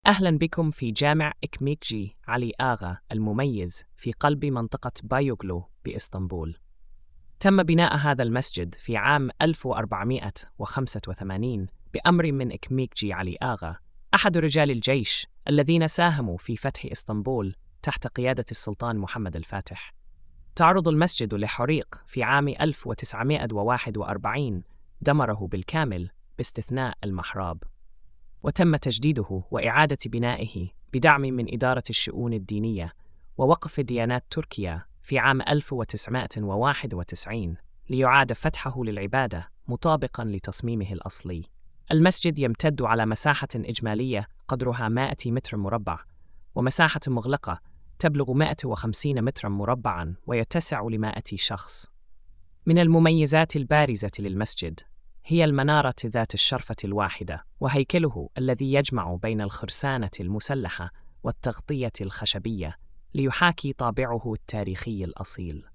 أهلا بكم في جامع إكميكجي علي آغا المميز في قلب منطقة بايوغلو بإسطنبول. تم بناء هذا المسجد في عام 1485 بأمر من إكميكجي علي آغا، أحد رجال الجيش الذين ساهموا في فتح إسطنبول تحت قيادة السلطان محمد الفاتح. تعرض المسجد لحريق في عام 1941 دمره بالكامل باستثناء المحراب، وتم تجديده وإعادة بنائه بدعم من إدارة الشؤون الدينية ووقف ديانات تركيا في عام 1991 ليعاد فتحه للعبادة مطابقاً لتصميمه الأصلي. المسجد يمتد على مساحة إجمالية قدرها 100 متر مربع، ومساحة مغلقة تبلغ 150 متراً مربعاً ويتسع ل100 شخص. من المميزات البارزة للمسجد هي المنارة ذات الشرفة الواحدة وهيكله الذي يجمع بين الخرسانة المسلحة والتغطية الخشبية ليحاكي طابعه التاريخي الأصيل.